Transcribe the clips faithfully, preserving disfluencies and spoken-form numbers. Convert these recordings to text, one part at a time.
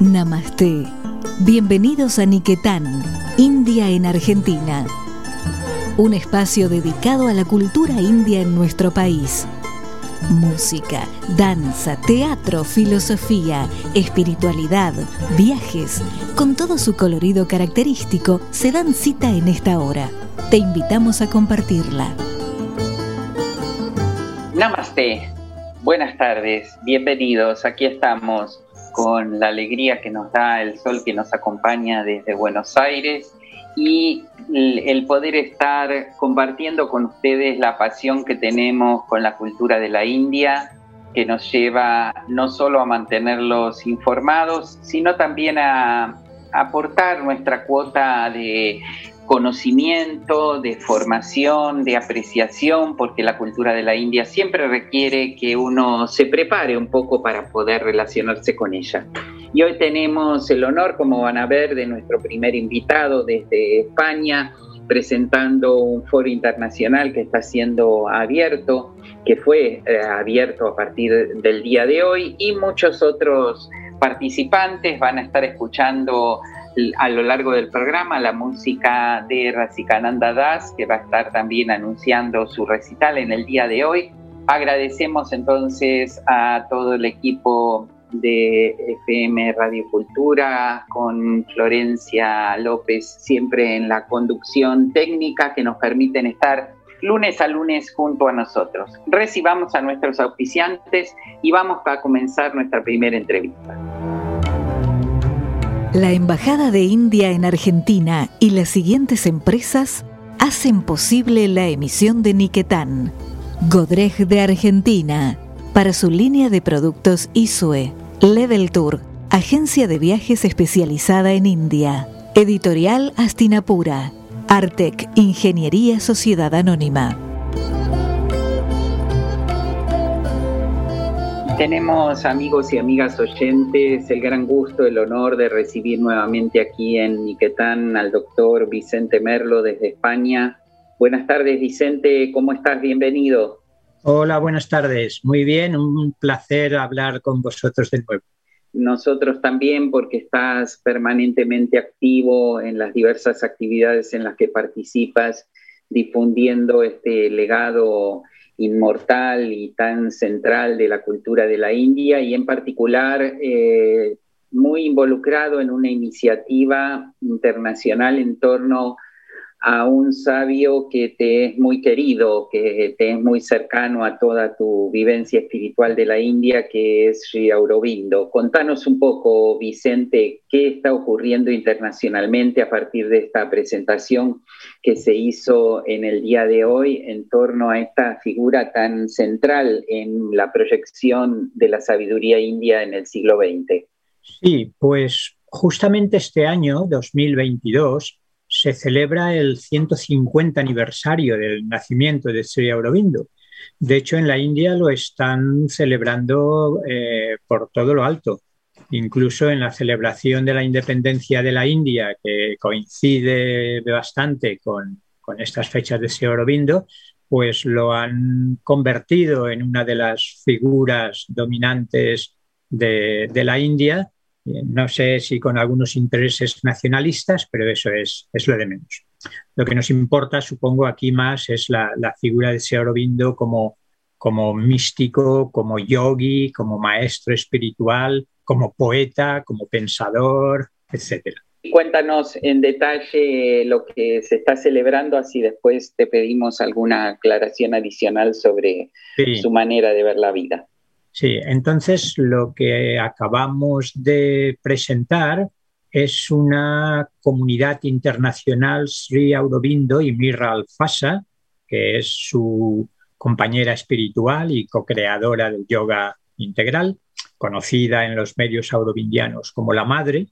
Namaste. Bienvenidos a Niquetán, India en Argentina. Un espacio dedicado a la cultura india en nuestro país. Música, danza, teatro, filosofía, espiritualidad, viajes, con todo su colorido característico, se dan cita en esta hora. Te invitamos a compartirla. Namaste. Buenas tardes, bienvenidos. Aquí estamos con la alegría que nos da el sol que nos acompaña desde Buenos Aires y el poder estar compartiendo con ustedes la pasión que tenemos con la cultura de la India, que nos lleva no solo a mantenerlos informados, sino también a aportar nuestra cuota de conocimiento, de formación, de apreciación, porque la cultura de la India siempre requiere que uno se prepare un poco para poder relacionarse con ella. Y hoy tenemos el honor, como van a ver, de nuestro primer invitado desde España, presentando un foro internacional que está siendo abierto, que fue eh, abierto a partir del día de hoy, y muchos otros participantes van a estar escuchando a lo largo del programa la música de Rasikananda Das, que va a estar también anunciando su recital en el día de hoy. Agradecemos entonces a todo el equipo de F M Radio Cultura, con Florencia López siempre en la conducción técnica, que nos permiten estar lunes a lunes junto a nosotros. Recibamos a nuestros auspiciantes y vamos a comenzar nuestra primera entrevista. La Embajada de India en Argentina y las siguientes empresas hacen posible la emisión de Niquetán. Godrej de Argentina, para su línea de productos Isue. Level Tour, agencia de viajes especializada en India. Editorial Astinapura. Artec, Ingeniería Sociedad Anónima. Tenemos, amigos y amigas oyentes, el gran gusto, el honor de recibir nuevamente aquí en Niquetán al doctor Vicente Merlo desde España. Buenas tardes, Vicente, ¿cómo estás? Bienvenido. Hola, buenas tardes. Muy bien, un placer hablar con vosotros de nuevo. Nosotros también, porque estás permanentemente activo en las diversas actividades en las que participas, difundiendo este legado inmortal y tan central de la cultura de la India, y en particular eh, muy involucrado en una iniciativa internacional en torno a un sabio que te es muy querido, que te es muy cercano a toda tu vivencia espiritual de la India, que es Sri Aurobindo. Contanos un poco, Vicente, qué está ocurriendo internacionalmente a partir de esta presentación que se hizo en el día de hoy en torno a esta figura tan central en la proyección de la sabiduría india en el siglo veinte. Sí, pues justamente este año, dos mil veintidós, se celebra el ciento cincuenta aniversario del nacimiento de Sri Aurobindo. De hecho, en la India lo están celebrando eh, por todo lo alto. Incluso en la celebración de la independencia de la India, que coincide bastante con, con estas fechas de Sri Aurobindo, pues lo han convertido en una de las figuras dominantes de, de la India. No sé si con algunos intereses nacionalistas, pero eso es, es lo de menos. Lo que nos importa, supongo, aquí más es la, la figura de Sri Aurobindo como, como místico, como yogi, como maestro espiritual, como poeta, como pensador, etcétera. Cuéntanos en detalle lo que se está celebrando, así después te pedimos alguna aclaración adicional sobre sí. su manera de ver la vida. Sí, entonces lo que acabamos de presentar es una comunidad internacional Sri Aurobindo y Mira Alfasa, que es su compañera espiritual y co-creadora del yoga integral, conocida en los medios aurobindianos como la Madre.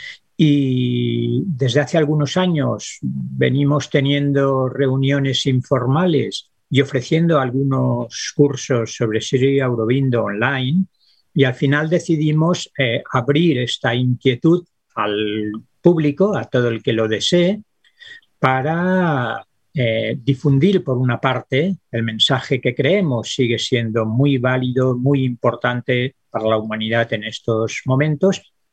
Y desde hace algunos años venimos teniendo reuniones informales y ofreciendo algunos cursos sobre Sri Aurobindo online, y al final decidimos eh, abrir esta inquietud al público, a todo el que lo desee, para eh, difundir, por una parte, el mensaje que creemos sigue siendo muy válido, muy importante para la humanidad en estos momentos,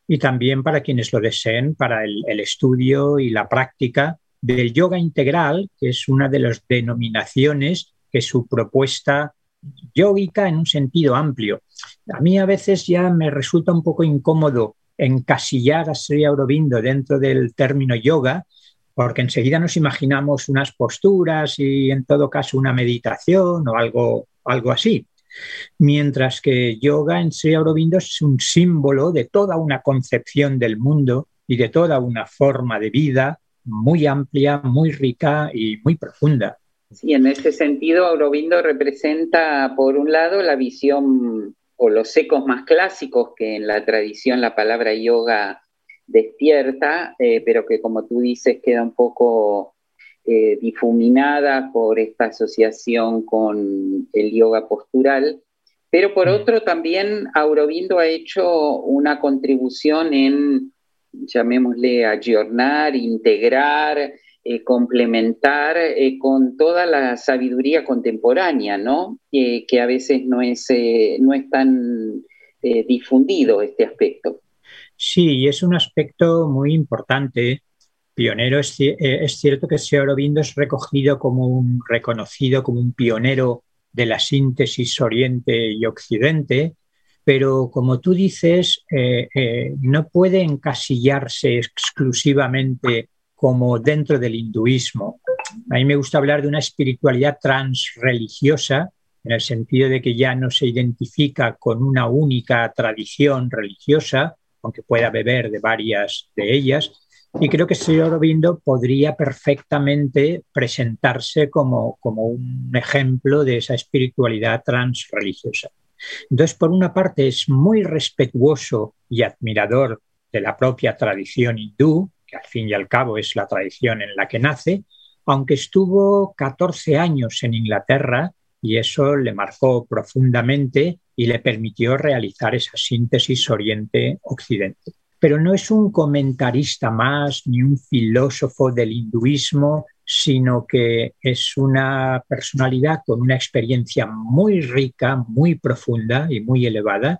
y también para quienes lo deseen, para el, el estudio y la práctica del yoga integral, que es una de las denominaciones que su propuesta yógica en un sentido amplio. A mí a veces ya me resulta un poco incómodo encasillar a Sri Aurobindo dentro del término yoga, porque enseguida nos imaginamos unas posturas y en todo caso una meditación o algo, algo así. Mientras que yoga en Sri Aurobindo es un símbolo de toda una concepción del mundo y de toda una forma de vida muy amplia, muy rica y muy profunda. Sí, en ese sentido Aurobindo representa, por un lado, la visión o los ecos más clásicos que en la tradición la palabra yoga despierta, eh, pero que, como tú dices, queda un poco eh, difuminada por esta asociación con el yoga postural. Pero por otro, también Aurobindo ha hecho una contribución en, llamémosle, ayornar, integrar, eh, complementar eh, con toda la sabiduría contemporánea, ¿no? Eh, que a veces no es, eh, no es tan eh, difundido este aspecto. Sí, y es un aspecto muy importante, pionero. Es, es cierto que Sri Aurobindo es recogido como un, reconocido como un pionero de la síntesis Oriente y Occidente, pero como tú dices, eh, eh, no puede encasillarse exclusivamente como dentro del hinduismo. A mí me gusta hablar de una espiritualidad transreligiosa, en el sentido de que ya no se identifica con una única tradición religiosa, aunque pueda beber de varias de ellas, y creo que Sri Aurobindo podría perfectamente presentarse como, como un ejemplo de esa espiritualidad transreligiosa. Entonces, por una parte, es muy respetuoso y admirador de la propia tradición hindú, que al fin y al cabo es la tradición en la que nace, aunque estuvo catorce años en Inglaterra y eso le marcó profundamente y le permitió realizar esa síntesis Oriente-Occidente. Pero no es un comentarista más ni un filósofo del hinduismo, sino que es una personalidad con una experiencia muy rica, muy profunda y muy elevada,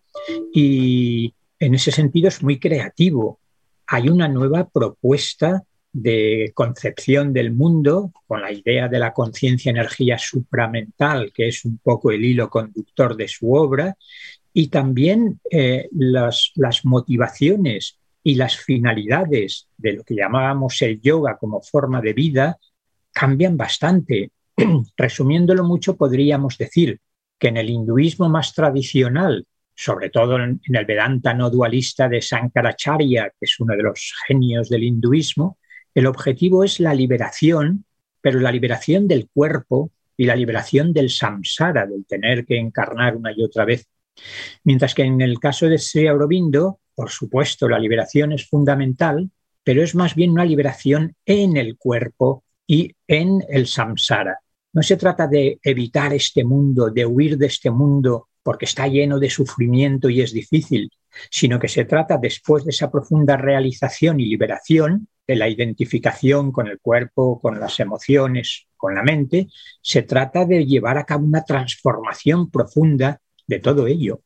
y en ese sentido es muy creativo. Hay una nueva propuesta de concepción del mundo con la idea de la conciencia-energía supramental, que es un poco el hilo conductor de su obra, y también eh, las, las motivaciones y las finalidades de lo que llamábamos el yoga como forma de vida cambian bastante. Resumiéndolo mucho, podríamos decir que en el hinduismo más tradicional, sobre todo en el Vedanta no dualista de Sankaracharya, que es uno de los genios del hinduismo, el objetivo es la liberación, pero la liberación del cuerpo y la liberación del samsara, del tener que encarnar una y otra vez. Mientras que en el caso de Sri Aurobindo, por supuesto, la liberación es fundamental, pero es más bien una liberación en el cuerpo y en el samsara. No se trata de evitar este mundo, de huir de este mundo porque está lleno de sufrimiento y es difícil, sino que se trata, después de esa profunda realización y liberación de la identificación con el cuerpo, con las emociones, con la mente, se trata de llevar a cabo una transformación profunda de todo ello.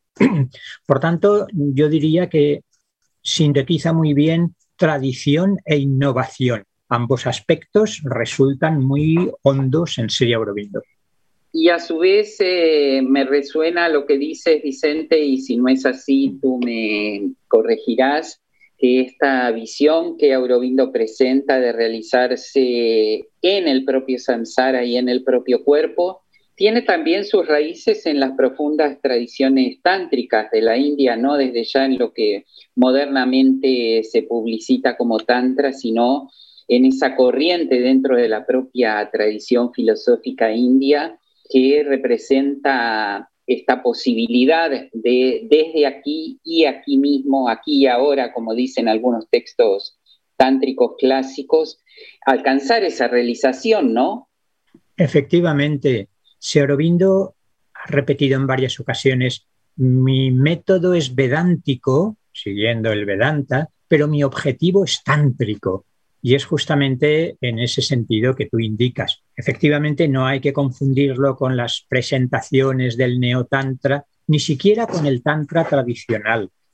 Por tanto, yo diría que sintetiza muy bien tradición e innovación. Ambos aspectos resultan muy hondos en Sri Aurobindo. Y a su vez eh, me resuena lo que dices, Vicente, y si no es así, tú me corregirás, que esta visión que Aurobindo presenta de realizarse en el propio samsara y en el propio cuerpo, tiene también sus raíces en las profundas tradiciones tántricas de la India, no desde ya en lo que modernamente se publicita como tantra, sino en esa corriente dentro de la propia tradición filosófica india que representa esta posibilidad de desde aquí y aquí mismo, aquí y ahora, como dicen algunos textos tántricos clásicos, alcanzar esa realización, ¿no? Efectivamente, Sri Aurobindo ha repetido en varias ocasiones: mi método es vedántico, siguiendo el Vedanta, pero mi objetivo es tántrico. Y es justamente en ese sentido que tú indicas. Efectivamente, no hay que confundirlo con las presentaciones del neotantra, ni siquiera con el tantra tradicional.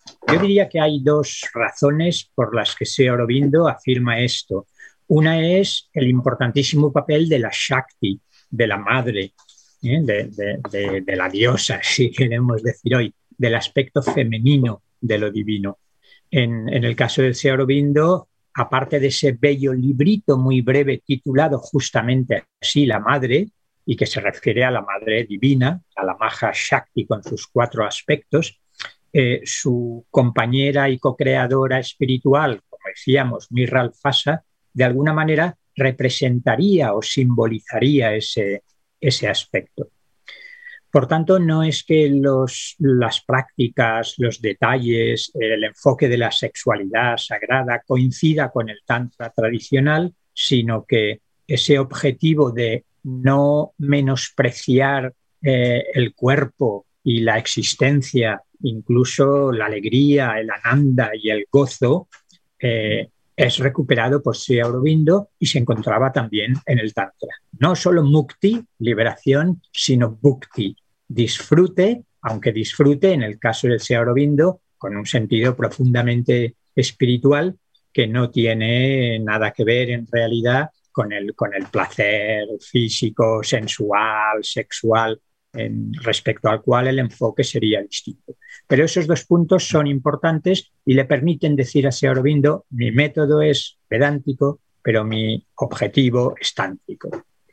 Yo diría que hay dos razones por las que Sri Aurobindo afirma esto. Una es el importantísimo papel de la Shakti, de la madre, ¿eh? de, de, de, de la diosa, si queremos decir hoy, del aspecto femenino de lo divino. En, en el caso de Sri Aurobindo, aparte de ese bello librito muy breve titulado justamente así, La Madre, y que se refiere a la Madre Divina, a la Maha Shakti con sus cuatro aspectos, eh, su compañera y co-creadora espiritual, como decíamos, Mirra Alfasa, de alguna manera representaría o simbolizaría ese, ese aspecto. Por tanto, no es que los, las prácticas, los detalles, el enfoque de la sexualidad sagrada coincida con el tantra tradicional, sino que ese objetivo de no menospreciar eh, el cuerpo y la existencia, incluso la alegría, el ananda y el gozo, eh, es recuperado por Sri Aurobindo y se encontraba también en el tantra. No solo mukti, liberación, sino bhukti, disfrute, aunque disfrute en el caso del Sri Aurobindo con un sentido profundamente espiritual que no tiene nada que ver en realidad con el, con el placer físico, sensual, sexual, en, respecto al cual el enfoque sería distinto. Pero esos dos puntos son importantes y le permiten decir a Sri Aurobindo: mi método es vedántico, pero mi objetivo es tántrico.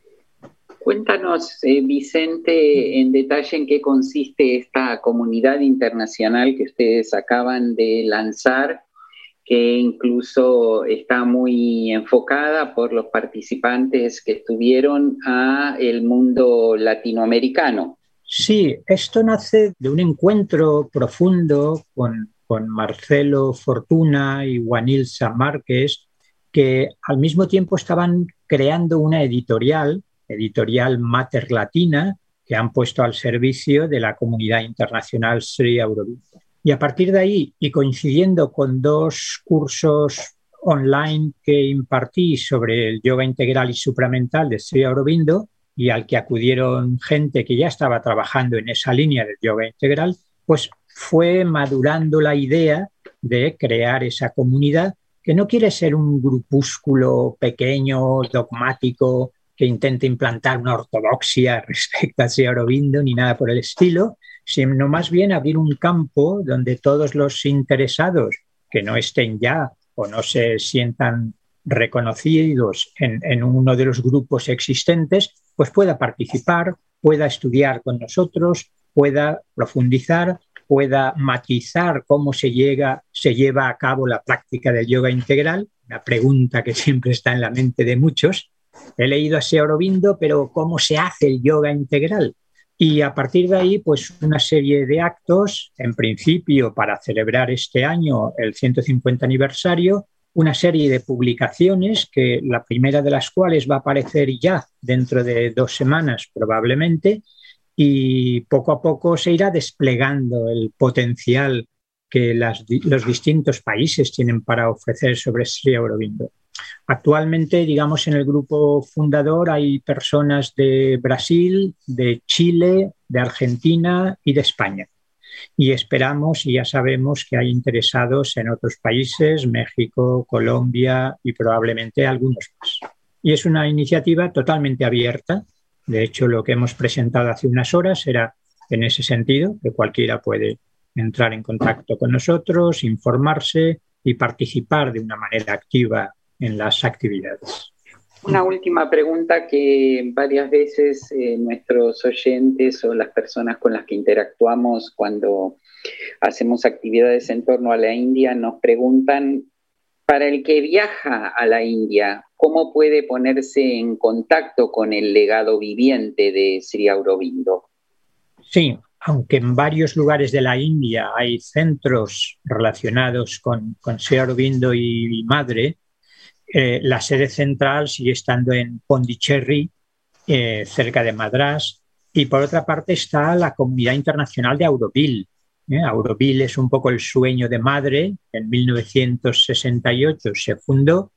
Cuéntanos, eh, Vicente, en detalle en qué consiste esta comunidad internacional que ustedes acaban de lanzar, que incluso está muy enfocada por los participantes que estuvieron a el mundo latinoamericano. Sí, esto nace de un encuentro profundo con, con Marcelo Fortuna y Juanilza Márquez, que al mismo tiempo estaban creando una editorial, editorial Mater Latina, que han puesto al servicio de la comunidad internacional Sri Aurobindo. Y a partir de ahí, y coincidiendo con dos cursos online que impartí sobre el yoga integral y supramental de Sri Aurobindo, y al que acudieron gente que ya estaba trabajando en esa línea del yoga integral, pues fue madurando la idea de crear esa comunidad que no quiere ser un grupúsculo pequeño, dogmático, que intente implantar una ortodoxia respecto a Sri Aurobindo ni nada por el estilo, sino más bien abrir un campo donde todos los interesados que no estén ya o no se sientan reconocidos en, en uno de los grupos existentes, pues pueda participar, pueda estudiar con nosotros, pueda profundizar, pueda matizar cómo se, llega, se lleva a cabo la práctica del yoga integral, una pregunta que siempre está en la mente de muchos. He leído a Sri Aurobindo, pero ¿cómo se hace el yoga integral? Y a partir de ahí, pues una serie de actos, en principio para celebrar este año el ciento cincuenta aniversario, una serie de publicaciones, que la primera de las cuales va a aparecer ya dentro de dos semanas probablemente, y poco a poco se irá desplegando el potencial que las, los distintos países tienen para ofrecer sobre Sri Aurobindo. Actualmente, digamos, en el grupo fundador hay personas de Brasil, de Chile, de Argentina y de España. Y esperamos y ya sabemos que hay interesados en otros países, México, Colombia y probablemente algunos más. Y es una iniciativa totalmente abierta. De hecho, lo que hemos presentado hace unas horas era en ese sentido, que cualquiera puede entrar en contacto con nosotros, informarse y participar de una manera activa en las actividades. Una última pregunta que varias veces eh, nuestros oyentes o las personas con las que interactuamos cuando hacemos actividades en torno a la India nos preguntan: para el que viaja a la India, ¿cómo puede ponerse en contacto con el legado viviente de Sri Aurobindo? Sí, aunque en varios lugares de la India hay centros relacionados con, con Sri Aurobindo y, y Madre, Eh, la sede central sigue estando en Pondicherry, eh, cerca de Madrás, y por otra parte está la comunidad internacional de Auroville. Eh, Auroville es un poco el sueño de Madre, en mil novecientos sesenta y ocho se fundó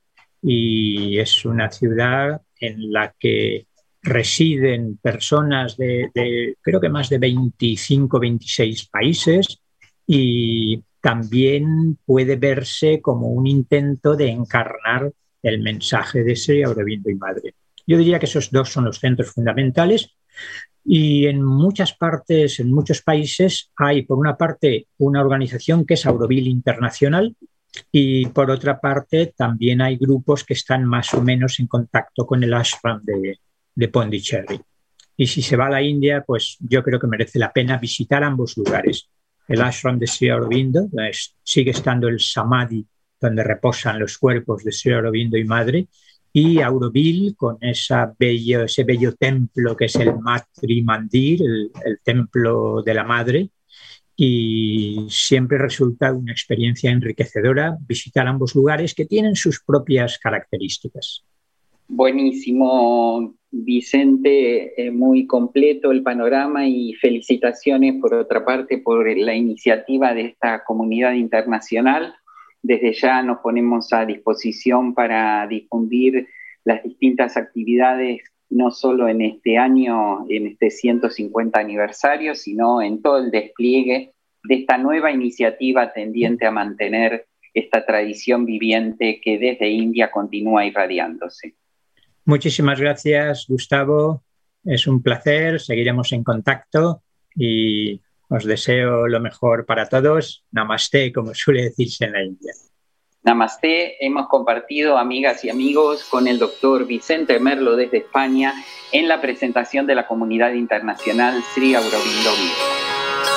y es una ciudad en la que residen personas de, de creo que más de veinticinco, veintiséis países, y también puede verse como un intento de encarnar el mensaje de Sri Aurobindo y Madre. Yo diría que esos dos son los centros fundamentales y en muchas partes, en muchos países, hay por una parte una organización que es Auroville Internacional y por otra parte también hay grupos que están más o menos en contacto con el ashram de, de Pondicherry. Y si se va a la India, pues yo creo que merece la pena visitar ambos lugares. El ashram de Sri Aurobindo, es, sigue estando el samadhi donde reposan los cuerpos de Sri Aurobindo y Madre, y Auroville con esa bello, ese bello templo que es el Matri Mandir, el, el templo de la Madre, y siempre resulta una experiencia enriquecedora visitar ambos lugares que tienen sus propias características. Buenísimo, Vicente, eh, muy completo el panorama y felicitaciones por otra parte por la iniciativa de esta comunidad internacional. Desde ya nos ponemos a disposición para difundir las distintas actividades, no solo en este año, en este ciento cincuenta aniversario, sino en todo el despliegue de esta nueva iniciativa tendiente a mantener esta tradición viviente que desde India continúa irradiándose. Muchísimas gracias, Gustavo. Es un placer, seguiremos en contacto y os deseo lo mejor para todos. Namaste, como suele decirse en la India. Namaste, hemos compartido, amigas y amigos, con el doctor Vicente Merlo desde España en la presentación de la comunidad internacional Sri Aurobindo Viva.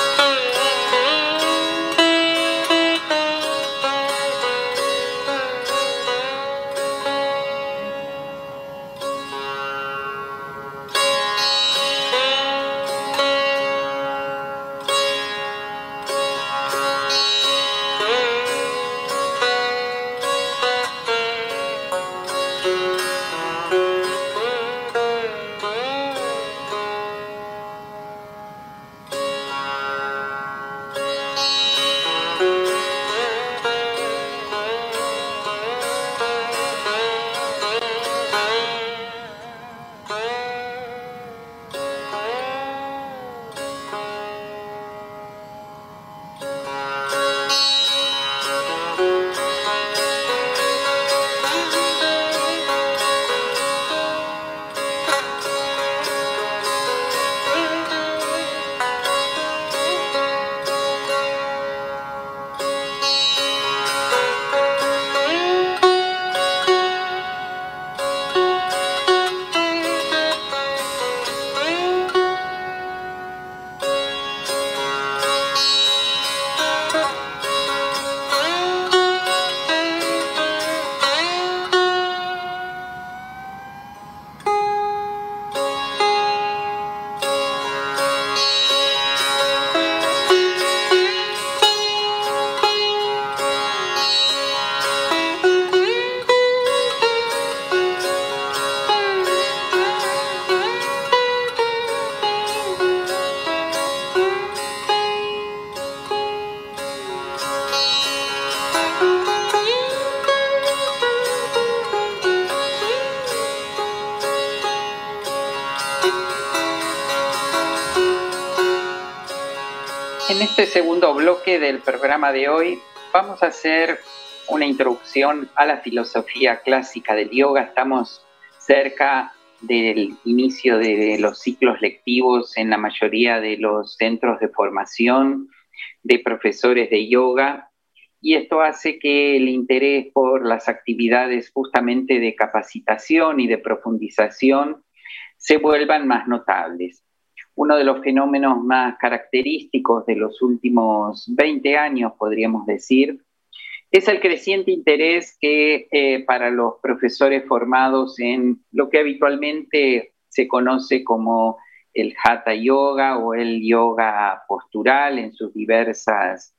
En este segundo bloque del programa de hoy vamos a hacer una introducción a la filosofía clásica del yoga. Estamos cerca del inicio de los ciclos lectivos en la mayoría de los centros de formación de profesores de yoga y esto hace que el interés por las actividades justamente de capacitación y de profundización se vuelvan más notables. Uno de los fenómenos más característicos de los últimos veinte años, podríamos decir, es el creciente interés que eh, para los profesores formados en lo que habitualmente se conoce como el Hatha Yoga o el yoga postural en sus diversas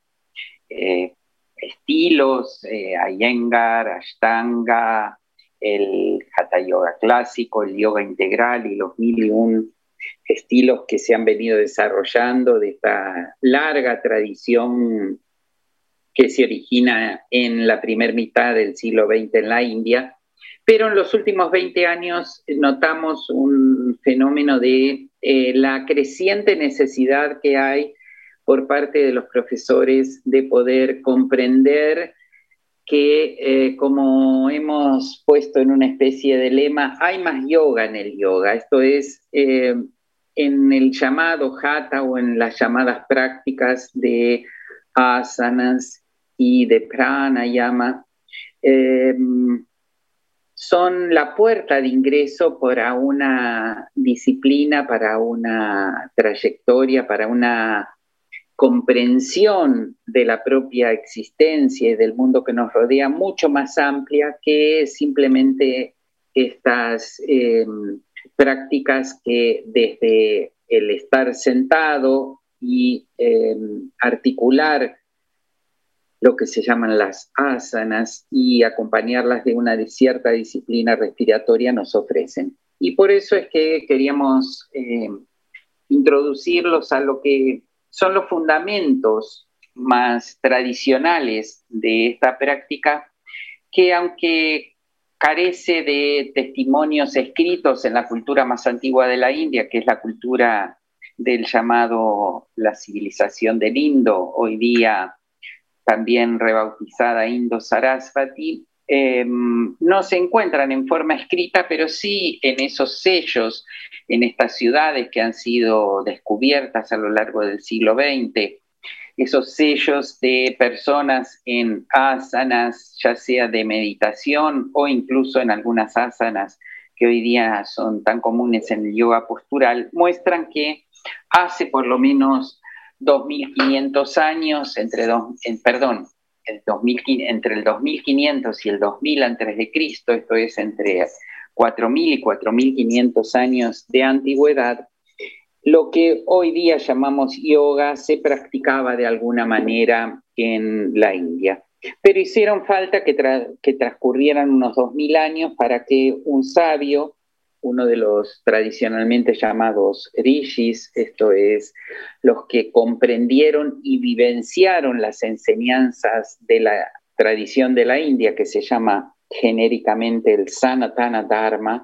eh, estilos, eh, Iyengar, Ashtanga, el Hatha Yoga clásico, el yoga integral y los mil y un estilos que se han venido desarrollando de esta larga tradición que se origina en la primera mitad del siglo veinte en la India, pero en los últimos veinte años notamos un fenómeno de eh, la creciente necesidad que hay por parte de los profesores de poder comprender que, eh, como hemos puesto en una especie de lema, hay más yoga en el yoga. Esto es, eh, en el llamado hatha o en las llamadas prácticas de asanas y de pranayama, eh, son la puerta de ingreso para una disciplina, para una trayectoria, para una comprensión de la propia existencia y del mundo que nos rodea mucho más amplia que simplemente estas eh, prácticas que desde el estar sentado y eh, articular lo que se llaman las asanas y acompañarlas de una cierta disciplina respiratoria nos ofrecen. Y por eso es que queríamos eh, introducirlos a lo que son los fundamentos más tradicionales de esta práctica, que aunque carece de testimonios escritos en la cultura más antigua de la India, que es la cultura del llamado la civilización del Indo, hoy día también rebautizada Indo-Sarasvati, eh, no se encuentran en forma escrita, pero sí en esos sellos, en estas ciudades que han sido descubiertas a lo largo del siglo veinte, esos sellos de personas en asanas, ya sea de meditación o incluso en algunas asanas que hoy día son tan comunes en el yoga postural, muestran que hace por lo menos dos mil quinientos años, entre, dos, en, perdón, el dos mil, entre el dos mil quinientos y el dos mil antes de Cristo, esto es entre cuatro mil y cuatro mil quinientos años de antigüedad, lo que hoy día llamamos yoga se practicaba de alguna manera en la India. Pero hicieron falta que, tra que transcurrieran unos dos mil años para que un sabio, uno de los tradicionalmente llamados rishis, esto es, los que comprendieron y vivenciaron las enseñanzas de la tradición de la India, que se llama genéricamente el Sanatana Dharma,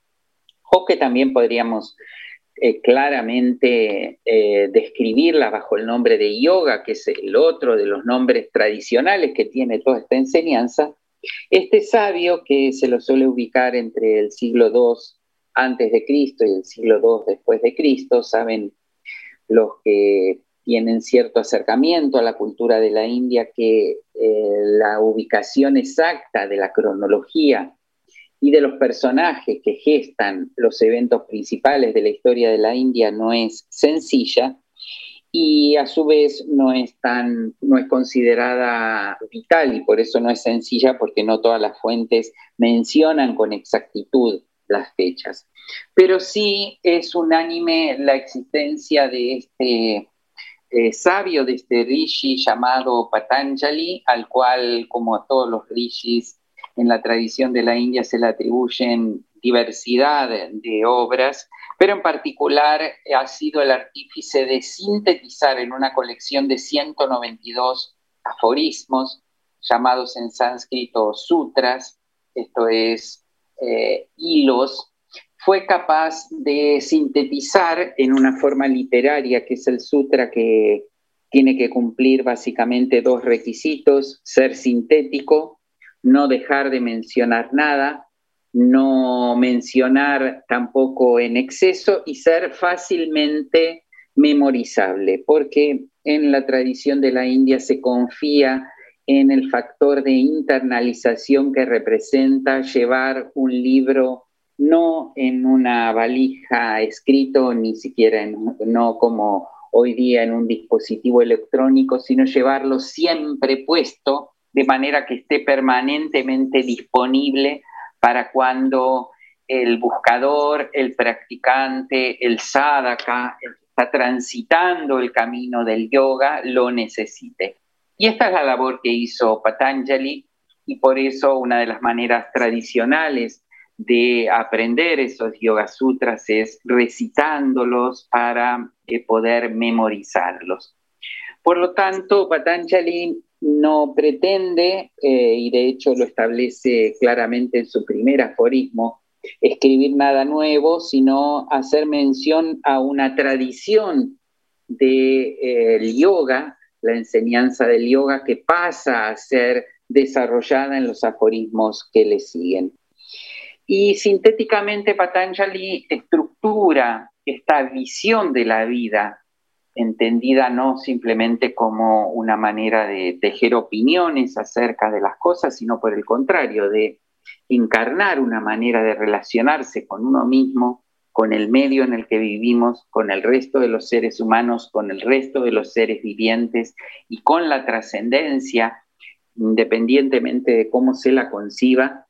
o que también podríamos eh, claramente eh, describirla bajo el nombre de yoga, que es el otro de los nombres tradicionales que tiene toda esta enseñanza. Este sabio, que se lo suele ubicar entre el siglo dos antes de Cristo y el siglo dos después de Cristo, saben los que tienen cierto acercamiento a la cultura de la India que eh, la ubicación exacta de la cronología y de los personajes que gestan los eventos principales de la historia de la India no es sencilla y a su vez no es, tan, no es considerada vital, y por eso no es sencilla, porque no todas las fuentes mencionan con exactitud las fechas. Pero sí es unánime la existencia de este eh, sabio, de este rishi llamado Patanjali, al cual, como a todos los rishis en la tradición de la India, se le atribuyen diversidad de, de obras, pero en particular ha sido el artífice de sintetizar en una colección de ciento noventa y dos aforismos, llamados en sánscrito sutras, esto es, Eh, hilos, fue capaz de sintetizar en una forma literaria, que es el sutra, que tiene que cumplir básicamente dos requisitos: ser sintético, no dejar de mencionar nada, no mencionar tampoco en exceso, y ser fácilmente memorizable, porque en la tradición de la India se confía en el factor de internalización que representa llevar un libro no en una valija escrito, ni siquiera en, no como hoy día en un dispositivo electrónico, sino llevarlo siempre puesto, de manera que esté permanentemente disponible para cuando el buscador, el practicante, el sadhaka, el que está transitando el camino del yoga, lo necesite. Y esta es la labor que hizo Patanjali, y por eso una de las maneras tradicionales de aprender esos Yoga Sutras es recitándolos para eh, poder memorizarlos. Por lo tanto, Patanjali no pretende, eh, y de hecho lo establece claramente en su primer aforismo, escribir nada nuevo, sino hacer mención a una tradición del eh, yoga, la enseñanza del yoga que pasa a ser desarrollada en los aforismos que le siguen. Y sintéticamente Patanjali estructura esta visión de la vida, entendida no simplemente como una manera de tejer opiniones acerca de las cosas, sino por el contrario, de encarnar una manera de relacionarse con uno mismo, con el medio en el que vivimos, con el resto de los seres humanos, con el resto de los seres vivientes y con la trascendencia, independientemente de cómo se la conciba.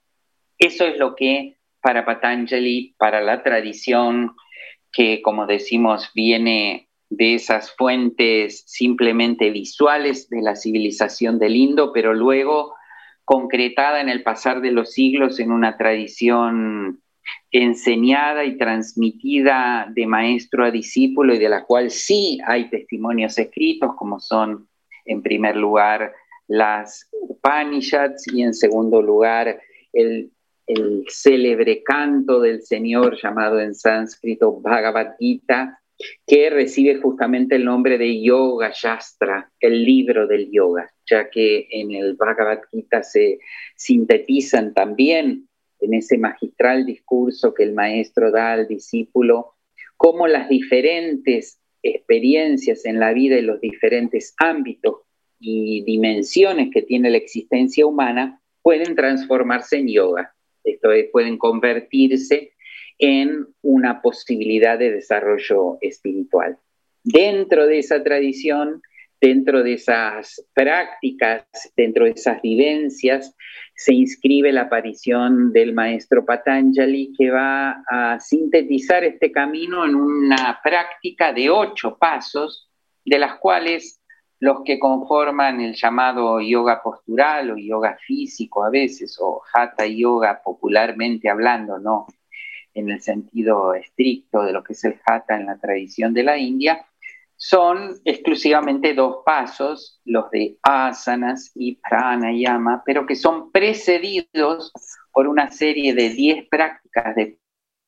Eso es lo que para Patanjali, para la tradición que, como decimos, viene de esas fuentes simplemente visuales de la civilización del Indo, pero luego concretada en el pasar de los siglos en una tradición enseñada y transmitida de maestro a discípulo, y de la cual sí hay testimonios escritos, como son, en primer lugar, las Upanishads, y en segundo lugar, el, el célebre canto del Señor llamado en sánscrito Bhagavad Gita, que recibe justamente el nombre de Yoga Shastra, el libro del yoga, ya que en el Bhagavad Gita se sintetizan también en ese magistral discurso que el maestro da al discípulo, cómo las diferentes experiencias en la vida y los diferentes ámbitos y dimensiones que tiene la existencia humana pueden transformarse en yoga. Esto es, pueden convertirse en una posibilidad de desarrollo espiritual. Dentro de esa tradición, dentro de esas prácticas, dentro de esas vivencias, se inscribe la aparición del maestro Patanjali, que va a sintetizar este camino en una práctica de ocho pasos, de las cuales los que conforman el llamado yoga postural o yoga físico a veces, o hatha yoga popularmente hablando, ¿no?, en el sentido estricto de lo que es el hatha en la tradición de la India, son exclusivamente dos pasos, los de asanas y pranayama, pero que son precedidos por una serie de diez prácticas de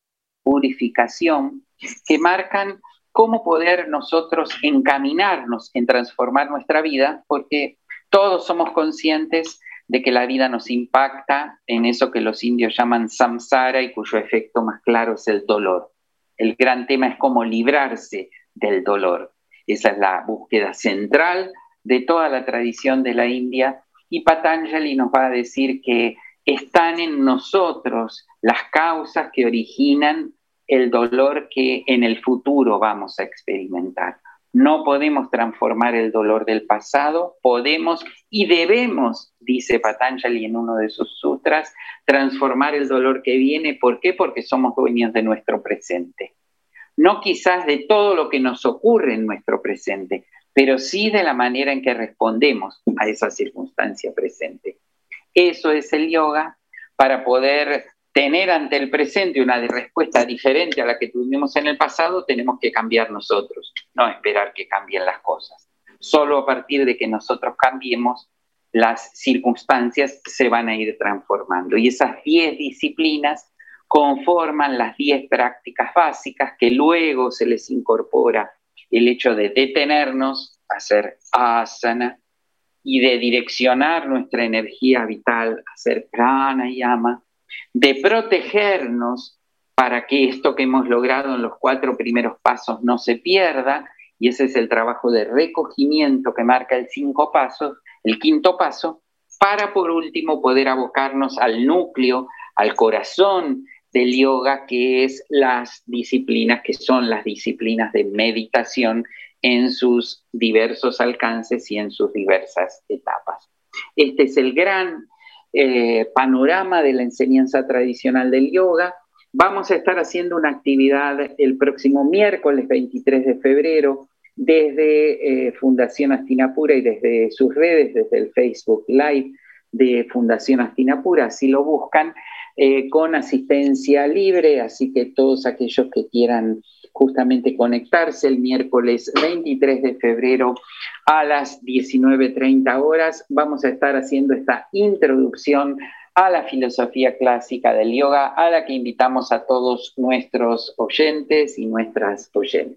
purificación que marcan cómo poder nosotros encaminarnos en transformar nuestra vida, porque todos somos conscientes de que la vida nos impacta en eso que los indios llaman samsara y cuyo efecto más claro es el dolor. El gran tema es cómo librarse del dolor. Esa es la búsqueda central de toda la tradición de la India, y Patanjali nos va a decir que están en nosotros las causas que originan el dolor que en el futuro vamos a experimentar. No podemos transformar el dolor del pasado, podemos y debemos, dice Patanjali en uno de sus sutras, transformar el dolor que viene. ¿Por qué? Porque somos dueños de nuestro presente. No quizás de todo lo que nos ocurre en nuestro presente, pero sí de la manera en que respondemos a esa circunstancia presente. Eso es el yoga. Para poder tener ante el presente una respuesta diferente a la que tuvimos en el pasado, tenemos que cambiar nosotros, no esperar que cambien las cosas. Solo a partir de que nosotros cambiemos, las circunstancias se van a ir transformando. Y esas diez disciplinas conforman las diez prácticas básicas, que luego se les incorpora el hecho de detenernos, hacer asana, y de direccionar nuestra energía vital, hacer pranayama, de protegernos para que esto que hemos logrado en los cuatro primeros pasos no se pierda, y ese es el trabajo de recogimiento que marca el cinco pasos, el quinto paso, para por último poder abocarnos al núcleo, al corazón del yoga, que es las disciplinas, que son las disciplinas de meditación en sus diversos alcances y en sus diversas etapas. Este es el gran Eh, panorama de la enseñanza tradicional del yoga. Vamos a estar haciendo una actividad el próximo miércoles veintitrés de febrero desde eh, Fundación Hastinapura y desde sus redes, desde el Facebook Live de Fundación Hastinapura, si lo buscan, eh, con asistencia libre, así que todos aquellos que quieran justamente conectarse el miércoles veintitrés de febrero a las diecinueve treinta horas, vamos a estar haciendo esta introducción a la filosofía clásica del yoga, a la que invitamos a todos nuestros oyentes y nuestras oyentes.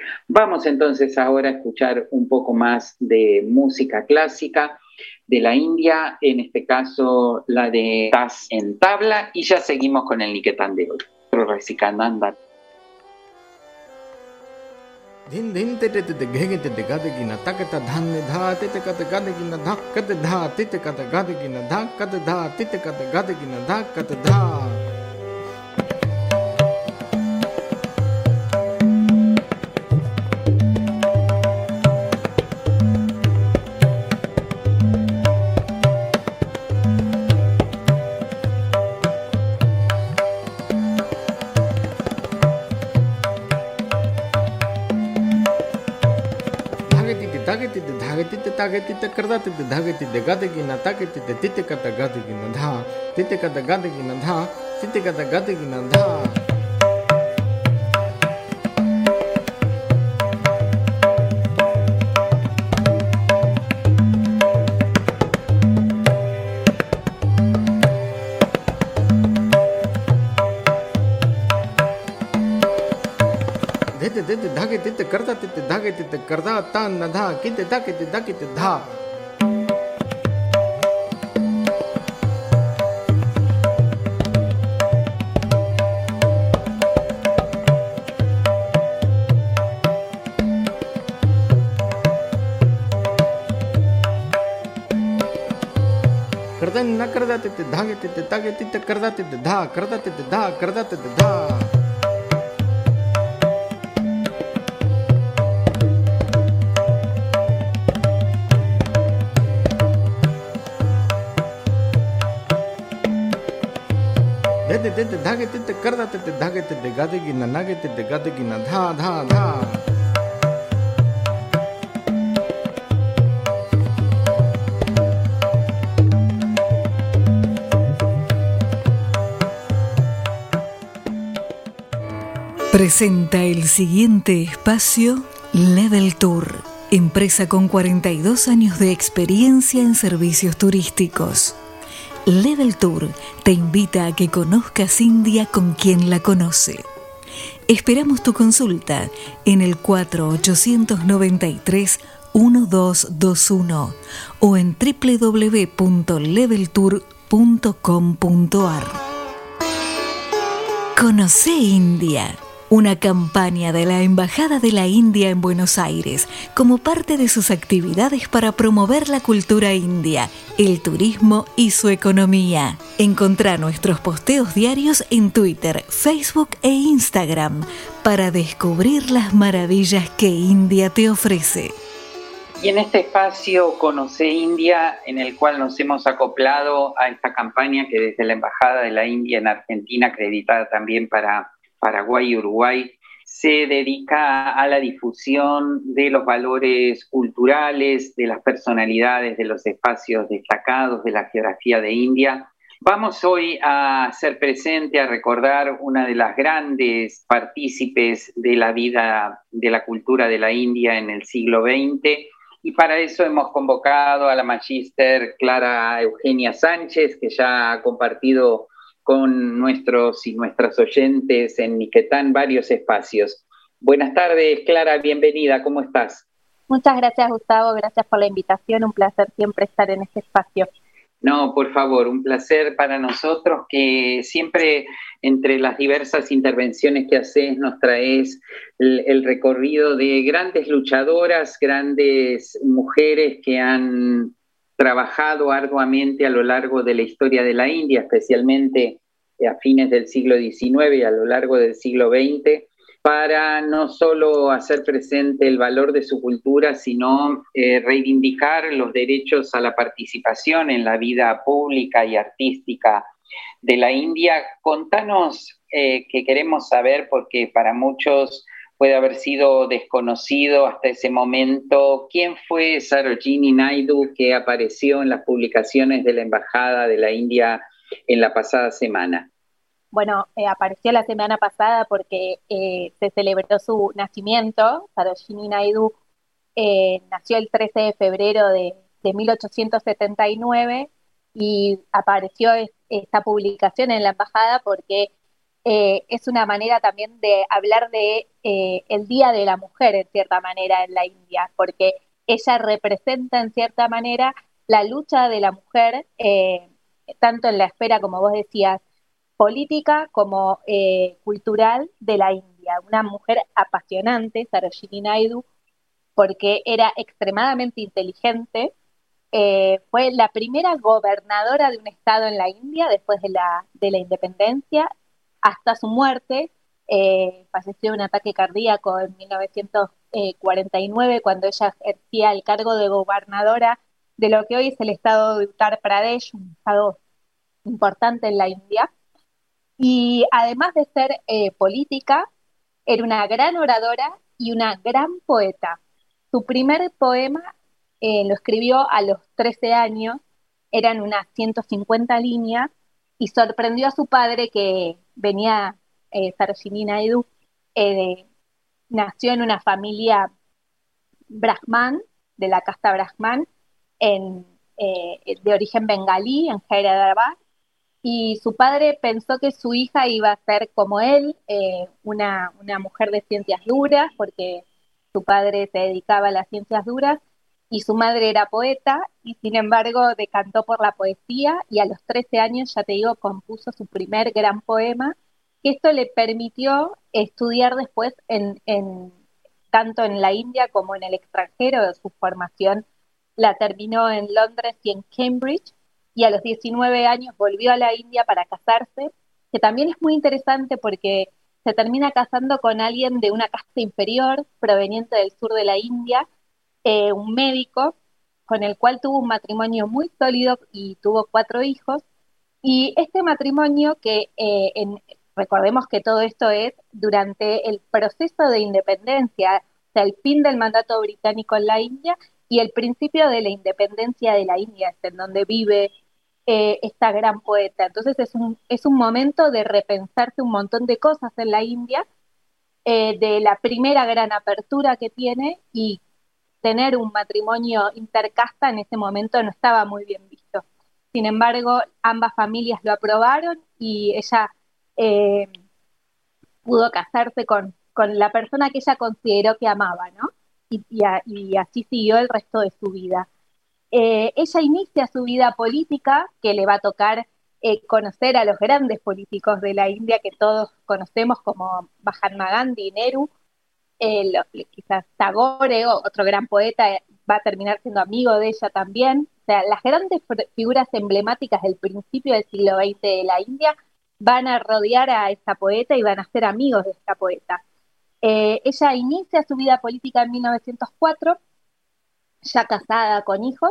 Vamos entonces ahora a escuchar un poco más de música clásica de la India, en este caso la de Tas en tabla, y ya seguimos con el Niketan de hoy. Rasikananda. Din din te te te te gege te te gade gina takata dhan ne dha te te kate gade gina dha kate dha te te kate gade gina dha kate dha te te kate gade gina dha kate dha. Tite karda tite dhage tite gade gina take tite tite kata gade gina dha tite kata gade gina dha tite kata gade gina dha. Dete dete dhage tite karda tite dhage tite karda tan na dha kite dhage tite dhage tite dha. Karda na karda tite dhage tite dhage tite karda tite dha karda tite dha karda tite dha. Dete dhage tite karda tite dhage tite gade gina nage tite gade gina dha dha dha. Presenta el siguiente espacio Level Tour, empresa con cuarenta y dos años de experiencia en servicios turísticos. Level Tour te invita a que conozcas India con quien la conoce. Esperamos tu consulta en el cuatro ochocientos noventa y tres doce veintiuno o en doble u doble u doble u punto level tour punto com punto a r. Conoce India. Una campaña de la Embajada de la India en Buenos Aires como parte de sus actividades para promover la cultura india, el turismo y su economía. Encontrá nuestros posteos diarios en Twitter, Facebook e Instagram para descubrir las maravillas que India te ofrece. Y en este espacio Conoce India, en el cual nos hemos acoplado a esta campaña que desde la Embajada de la India en Argentina, acreditada también para Paraguay y Uruguay, se dedica a la difusión de los valores culturales, de las personalidades, de los espacios destacados de la geografía de India. Vamos hoy a hacer presente, a recordar una de las grandes partícipes de la vida, de la cultura de la India en el siglo veinte, y para eso hemos convocado a la magíster Clara Eugenia Sánchez, que ya ha compartido con nuestros y nuestras oyentes en Niketan varios espacios. Buenas tardes, Clara, bienvenida, ¿cómo estás? Muchas gracias, Gustavo, gracias por la invitación, un placer siempre estar en este espacio. No, por favor, un placer para nosotros que siempre entre las diversas intervenciones que haces nos traes el, el recorrido de grandes luchadoras, grandes mujeres que han trabajado arduamente a lo largo de la historia de la India, especialmente a fines del siglo diecinueve y a lo largo del siglo veinte, para no solo hacer presente el valor de su cultura, sino eh, reivindicar los derechos a la participación en la vida pública y artística de la India. Contanos, eh, que queremos saber, porque para muchos puede haber sido desconocido hasta ese momento, ¿quién fue Sarojini Naidu, que apareció en las publicaciones de la Embajada de la India en la pasada semana? Bueno, eh, apareció la semana pasada porque eh, se celebró su nacimiento. Sarojini Naidu eh, nació el trece de febrero de, de mil ochocientos setenta y nueve y apareció es, esta publicación en la Embajada porque eh, es una manera también de hablar de eh, el Día de la Mujer, en cierta manera, en la India, porque ella representa, en cierta manera, la lucha de la mujer, eh, tanto en la esfera, como vos decías, política como eh, cultural de la India. Una mujer apasionante, Sarojini Naidu, porque era extremadamente inteligente. Eh, fue la primera gobernadora de un estado en la India después de la, de la independencia hasta su muerte. Eh, falleció de un ataque cardíaco en mil novecientos cuarenta y nueve cuando ella ejercía el cargo de gobernadora de lo que hoy es el estado de Uttar Pradesh, un estado importante en la India. Y además de ser eh, política, era una gran oradora y una gran poeta. Su primer poema eh, lo escribió a los trece años, eran unas ciento cincuenta líneas, y sorprendió a su padre que venía, eh, Sarojini Naidu, eh, nació en una familia brahman, de la casta brahman, en, eh, de origen bengalí, en Hyderabad, y su padre pensó que su hija iba a ser como él, eh, una, una mujer de ciencias duras, porque su padre se dedicaba a las ciencias duras, y su madre era poeta, y sin embargo decantó por la poesía, y a los trece años, ya te digo, compuso su primer gran poema, que esto le permitió estudiar después en, en, tanto en la India como en el extranjero. Su formación la terminó en Londres y en Cambridge, y a los diecinueve años volvió a la India para casarse, que también es muy interesante porque se termina casando con alguien de una casta inferior, proveniente del sur de la India, eh, un médico, con el cual tuvo un matrimonio muy sólido y tuvo cuatro hijos. Y este matrimonio, que eh, en, recordemos que todo esto es durante el proceso de independencia, o sea, el fin del mandato británico en la India y el principio de la independencia de la India, es en donde vive eh, esta gran poeta. Entonces es un, es un momento de repensarse un montón de cosas en la India, eh, de la primera gran apertura que tiene, y tener un matrimonio intercasta en ese momento no estaba muy bien visto. Sin embargo, ambas familias lo aprobaron y ella eh, pudo casarse con, con la persona que ella consideró que amaba, ¿no? Y, y, a, y así siguió el resto de su vida. Eh, ella inicia su vida política, que le va a tocar eh, conocer a los grandes políticos de la India que todos conocemos, como Mahatma Gandhi, Nehru, eh, lo, quizás Tagore, otro gran poeta, eh, va a terminar siendo amigo de ella también. O sea, las grandes figuras emblemáticas del principio del siglo veinte de la India van a rodear a esta poeta y van a ser amigos de esta poeta. Eh, ella inicia su vida política en mil novecientos cuatro, ya casada con hijos,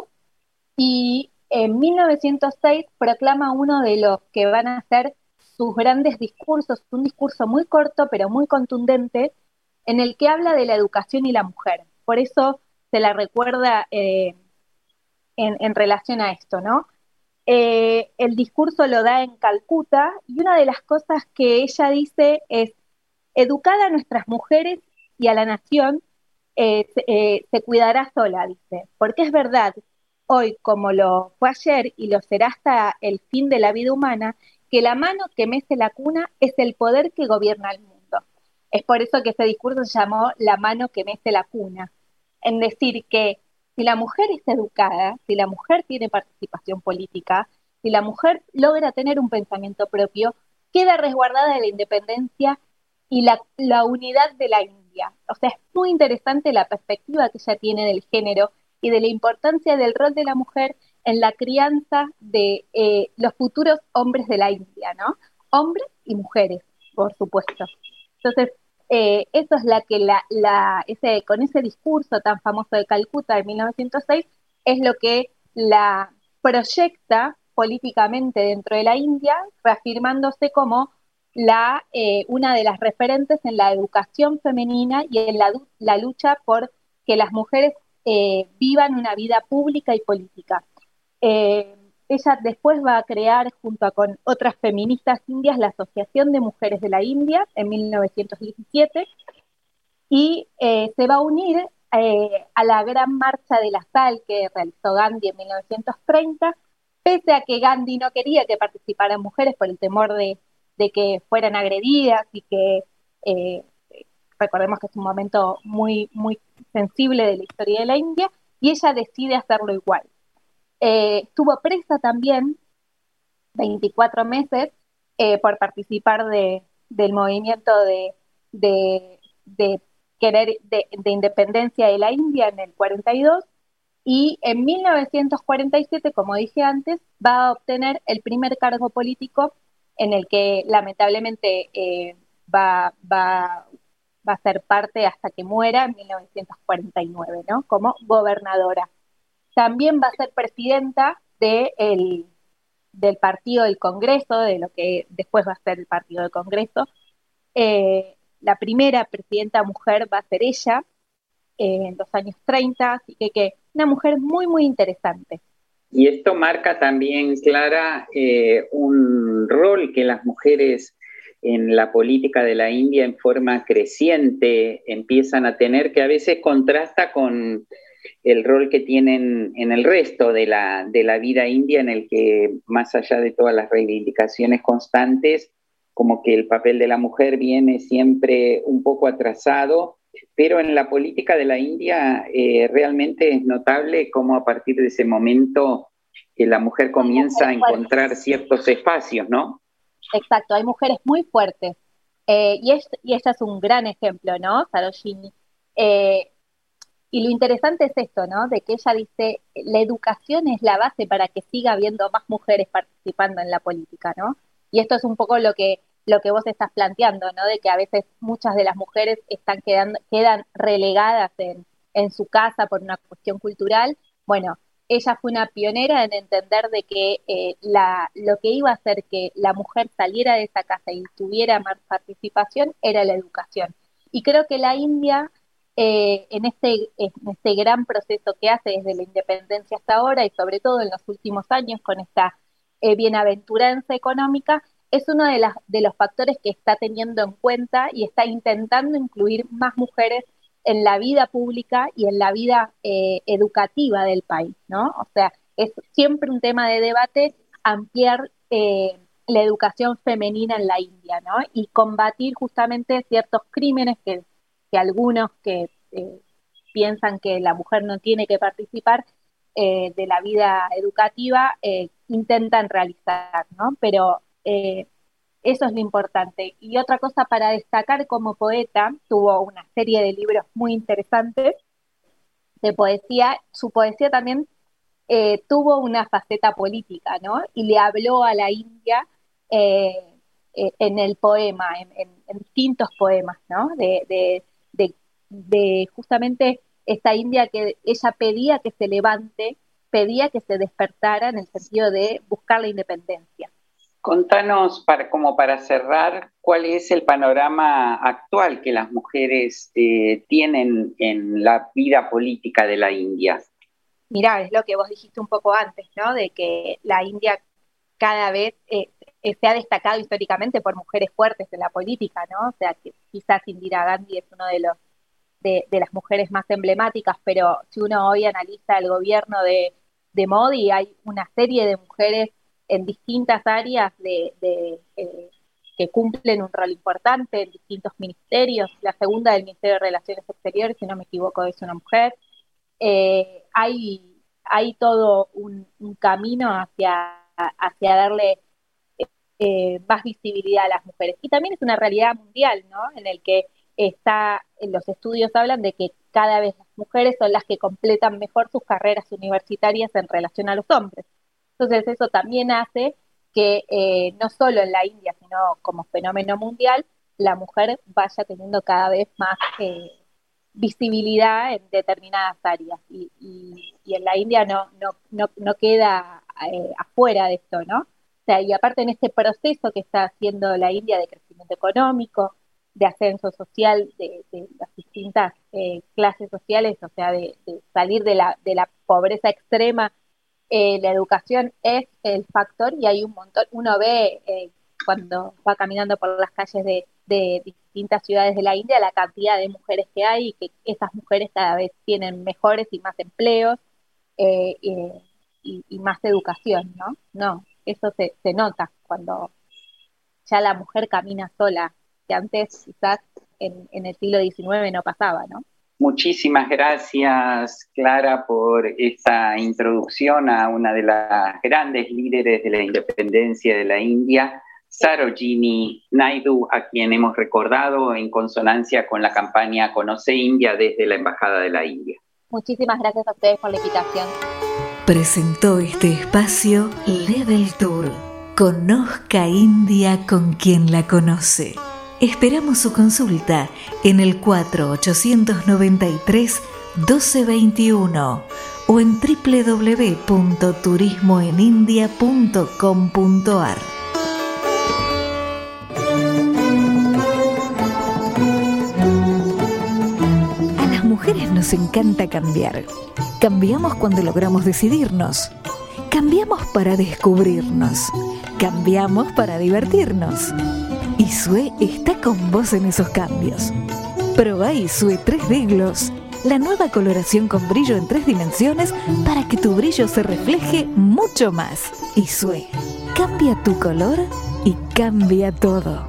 y en mil novecientos seis proclama uno de los que van a ser sus grandes discursos, un discurso muy corto pero muy contundente, en el que habla de la educación y la mujer. Por eso se la recuerda eh, en, en relación a esto, ¿no? Eh, el discurso lo da en Calcuta, y una de las cosas que ella dice es: educad a nuestras mujeres y a la nación, eh, se, eh, se cuidará sola, dice, porque es verdad, hoy como lo fue ayer y lo será hasta el fin de la vida humana, que la mano que mece la cuna es el poder que gobierna el mundo. Es por eso que ese discurso se llamó La mano que mece la cuna, en decir que si la mujer es educada, si la mujer tiene participación política, si la mujer logra tener un pensamiento propio, queda resguardada de la independencia y la, la unidad de la India. O sea, es muy interesante la perspectiva que ella tiene del género y de la importancia del rol de la mujer en la crianza de eh, los futuros hombres de la India, ¿no? Hombres y mujeres, por supuesto. Entonces, eh, eso es la que la, la, ese, con ese discurso tan famoso de Calcuta de mil novecientos seis, es lo que la proyecta políticamente dentro de la India, reafirmándose como la, eh, una de las referentes en la educación femenina y en la, la lucha por que las mujeres eh, vivan una vida pública y política. Eh, ella después va a crear, junto con otras feministas indias, la Asociación de Mujeres de la India en mil novecientos diecisiete, y eh, se va a unir eh, a la Gran Marcha de la Sal que realizó Gandhi en mil novecientos treinta, pese a que Gandhi no quería que participaran mujeres por el temor de de que fueran agredidas y que eh, recordemos que es un momento muy, muy sensible de la historia de la India, y ella decide hacerlo igual. Eh, estuvo presa también veinticuatro meses eh, por participar de, del movimiento de, de, de querer de, de independencia de la India en el cuarenta y dos, y en mil novecientos cuarenta y siete, como dije antes, va a obtener el primer cargo político en el que lamentablemente eh, va, va, va a ser parte hasta que muera en mil novecientos cuarenta y nueve, ¿no? Como gobernadora. También va a ser presidenta de el, del Partido del Congreso, de lo que después va a ser el Partido del Congreso. Eh, la primera presidenta mujer va a ser ella, eh, en los años treinta, así que, que una mujer muy, muy interesante. Y esto marca también, Clara, eh, un rol que las mujeres en la política de la India en forma creciente empiezan a tener, que a veces contrasta con el rol que tienen en el resto de la, de la vida india, en el que, más allá de todas las reivindicaciones constantes, como que el papel de la mujer viene siempre un poco atrasado, pero en la política de la India eh, realmente es notable cómo a partir de ese momento que la mujer comienza a encontrar ciertos espacios, ¿no? Exacto, hay mujeres muy fuertes, eh, y, es, y ella es un gran ejemplo, ¿no? Sarojini. Eh, y lo interesante es esto, ¿no? De que ella dice, la educación es la base para que siga habiendo más mujeres participando en la política, ¿no? Y esto es un poco lo que, lo que vos estás planteando, ¿no? De que a veces muchas de las mujeres están quedando, quedan relegadas en, en su casa por una cuestión cultural. Bueno, ella fue una pionera en entender de que eh, la, lo que iba a hacer que la mujer saliera de esa casa y tuviera más participación era la educación. Y creo que la India, eh, en, este, en este gran proceso que hace desde la independencia hasta ahora, y sobre todo en los últimos años con esta eh, bienaventuranza económica, es uno de, las, de los factores que está teniendo en cuenta y está intentando incluir más mujeres en la vida pública y en la vida eh, educativa del país, ¿no? O sea, es siempre un tema de debate ampliar eh, la educación femenina en la India, ¿no? Y combatir justamente ciertos crímenes que, que algunos que eh, piensan que la mujer no tiene que participar eh, de la vida educativa eh, intentan realizar, ¿no? Pero eh, eso es lo importante. Y otra cosa para destacar, como poeta, tuvo una serie de libros muy interesantes de poesía. Su poesía también eh, tuvo una faceta política, ¿no? Y le habló a la India eh, eh, en el poema, en, en, en distintos poemas, ¿no? De, de, de, de justamente esta India que ella pedía que se levante, pedía que se despertara en el sentido de buscar la independencia. Contanos, para, como para cerrar, ¿cuál es el panorama actual que las mujeres eh, tienen en la vida política de la India? Mirá, es lo que vos dijiste un poco antes, ¿no? De que la India cada vez eh, eh, se ha destacado históricamente por mujeres fuertes en la política, ¿no? O sea, que quizás Indira Gandhi es uno de los de, de las mujeres más emblemáticas, pero si uno hoy analiza el gobierno de, de Modi, hay una serie de mujeres en distintas áreas de, de eh, que cumplen un rol importante en distintos ministerios. La segunda del Ministerio de Relaciones Exteriores, si no me equivoco, es una mujer. Eh, hay, hay todo un, un camino hacia, hacia darle eh, más visibilidad a las mujeres. Y también es una realidad mundial, ¿no? En el que está, en los estudios hablan de que cada vez las mujeres son las que completan mejor sus carreras universitarias en relación a los hombres. Entonces eso también hace que eh, no solo en la India, sino como fenómeno mundial, la mujer vaya teniendo cada vez más eh, visibilidad en determinadas áreas. Y, y, y en la India no, no, no, no queda eh, afuera de esto, ¿no? O sea, y aparte en este proceso que está haciendo la India de crecimiento económico, de ascenso social de, de las distintas eh, clases sociales, o sea, de, de salir de la, de la pobreza extrema, eh, la educación es el factor y hay un montón, uno ve eh, cuando va caminando por las calles de, de distintas ciudades de la India la cantidad de mujeres que hay y que esas mujeres cada vez tienen mejores y más empleos eh, eh, y, y más educación, ¿no? No, eso se, se nota cuando ya la mujer camina sola, que antes quizás en, en el siglo diecinueve no pasaba, ¿no? Muchísimas gracias, Clara, por esta introducción a una de las grandes líderes de la independencia de la India, Sarojini Naidu, a quien hemos recordado en consonancia con la campaña Conoce India desde la Embajada de la India. Muchísimas gracias a ustedes por la invitación. Presentó este espacio Level Tour. Conozca India con quien la conoce. Esperamos su consulta en el cuatro ochocientos noventa y tres doce veintiuno o en doble u doble u doble u punto turismo en india punto com punto a r. A las mujeres nos encanta cambiar. Cambiamos cuando logramos decidirnos. Cambiamos para descubrirnos. Cambiamos para divertirnos. Isue está con vos en esos cambios. Probá Isue tres D Gloss, la nueva coloración con brillo en tres dimensiones para que tu brillo se refleje mucho más. Isue, cambia tu color y cambia todo.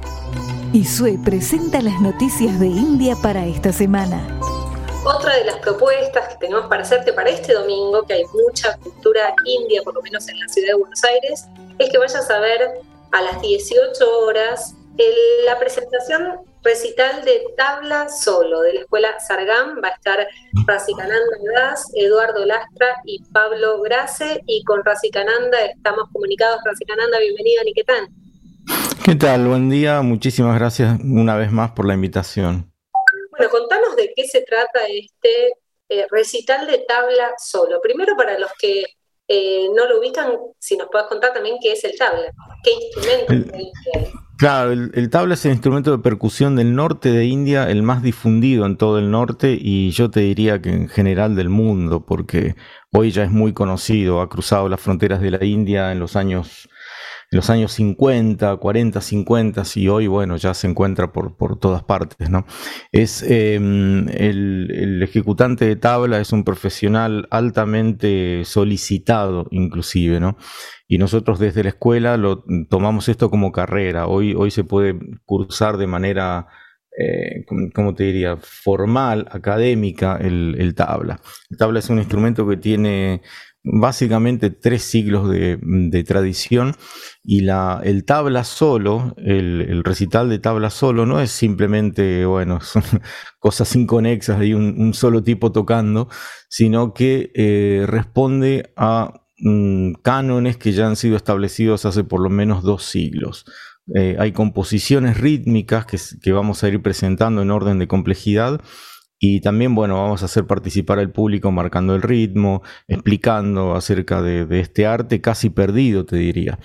Isue presenta las noticias de India para esta semana. Otra de las propuestas que tenemos para hacerte para este domingo, que hay mucha cultura india, por lo menos en la ciudad de Buenos Aires, es que vayas a ver a las dieciocho horas el, la presentación recital de Tabla Solo de la Escuela Sargam. Va a estar Rasikananda Das, Eduardo Lastra y Pablo Grace, y con Rasikananda estamos comunicados. Rasikananda, bienvenido a Niquetán. ¿Qué tal? Buen día, muchísimas gracias una vez más por la invitación. Bueno, contanos de qué se trata este eh, recital de Tabla Solo. Primero, para los que eh, no lo ubican, si nos puedes contar también qué es el tabla, qué instrumento el, es. Claro, el, el tabla es el instrumento de percusión del norte de India, el más difundido en todo el norte y yo te diría que en general del mundo, porque hoy ya es muy conocido, ha cruzado las fronteras de la India en los años... en los años cincuenta, cuarenta, cincuenta, y hoy, bueno, ya se encuentra por, por todas partes, ¿no? Es, eh, el, el ejecutante de tabla es un profesional altamente solicitado, inclusive, ¿no? Y nosotros desde la escuela lo tomamos esto como carrera. Hoy, hoy se puede cursar de manera, eh, ¿cómo te diría?, formal, académica, el, el tabla. El tabla es un instrumento que tiene básicamente tres siglos de, de tradición, y la, el tabla solo, el, el recital de tabla solo no es simplemente, bueno, son cosas inconexas y un, un solo tipo tocando, sino que eh, responde a mm, cánones que ya han sido establecidos hace por lo menos dos siglos. Eh, hay composiciones rítmicas que, que vamos a ir presentando en orden de complejidad. Y también, bueno, vamos a hacer participar al público marcando el ritmo, explicando acerca de, de este arte casi perdido, te diría.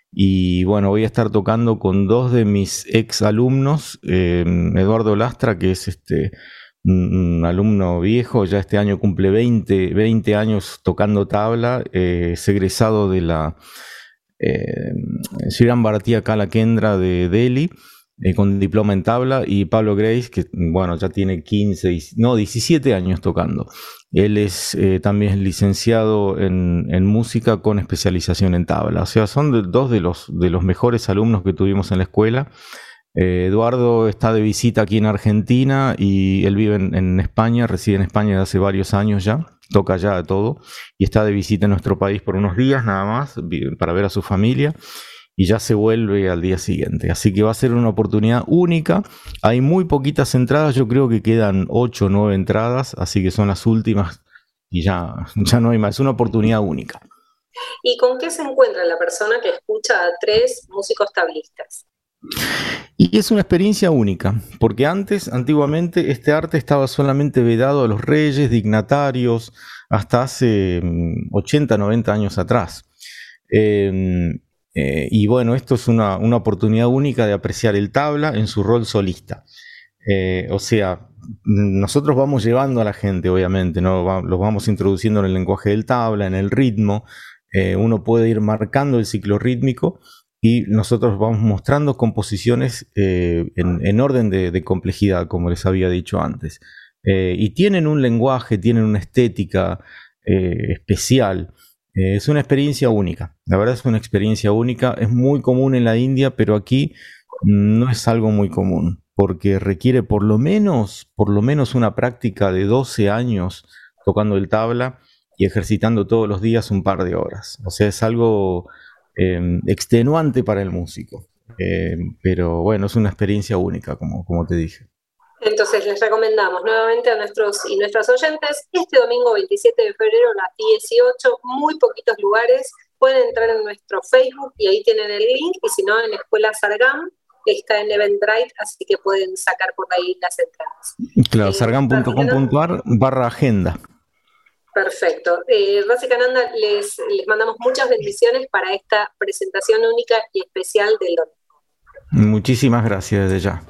Y bueno, voy a estar tocando con dos de mis ex alumnos, eh, Eduardo Lastra, que es este un, un alumno viejo, ya este año cumple veinte, veinte años tocando tabla, eh, es egresado de la eh, Sriram Bharatiya Kala Kendra de Delhi, Eh, con diploma en tabla, y Pablo Grace, que bueno, ya tiene quince, no, diecisiete años tocando. Él es eh, también licenciado en, en música con especialización en tabla. O sea, son de, dos de los, de los mejores alumnos que tuvimos en la escuela. Eh, Eduardo está de visita aquí en Argentina y él vive en, en España, reside en España desde hace varios años ya, toca ya de todo, y está de visita en nuestro país por unos días nada más, para ver a su familia. Y ya se vuelve al día siguiente. Así que va a ser una oportunidad única. Hay muy poquitas entradas, yo creo que quedan ocho o nueve entradas, así que son las últimas y ya, ya no hay más. Es una oportunidad única. ¿Y con qué se encuentra la persona que escucha a tres músicos tablistas? Y es una experiencia única, porque antes, antiguamente, este arte estaba solamente vedado a los reyes, dignatarios, hasta hace ochenta, noventa años atrás. Eh, Eh, y bueno, esto es una, una oportunidad única de apreciar el tabla en su rol solista. Eh, o sea, nosotros vamos llevando a la gente, obviamente, ¿no? Va, los vamos introduciendo en el lenguaje del tabla, en el ritmo. Eh, uno puede ir marcando el ciclo rítmico y nosotros vamos mostrando composiciones eh, en, en orden de, de complejidad, como les había dicho antes. Eh, y tienen un lenguaje, tienen una estética eh, especial. Es una experiencia única, la verdad es una experiencia única, es muy común en la India, pero aquí no es algo muy común, porque requiere por lo menos, por lo menos una práctica de doce años tocando el tabla y ejercitando todos los días un par de horas. O sea, es algo eh, extenuante para el músico. Eh, pero bueno, es una experiencia única, como, como te dije. Entonces les recomendamos nuevamente a nuestros y nuestras oyentes, este domingo veintisiete de febrero a las dieciocho, muy poquitos lugares, pueden entrar en nuestro Facebook y ahí tienen el link, y si no, en Escuela Sargam está en Eventbrite, así que pueden sacar por ahí las entradas. Claro, eh, sargam punto com punto a r barra agenda. Perfecto. Eh, Rasikananda, les, les mandamos muchas bendiciones para esta presentación única y especial del domingo. Muchísimas gracias desde ya.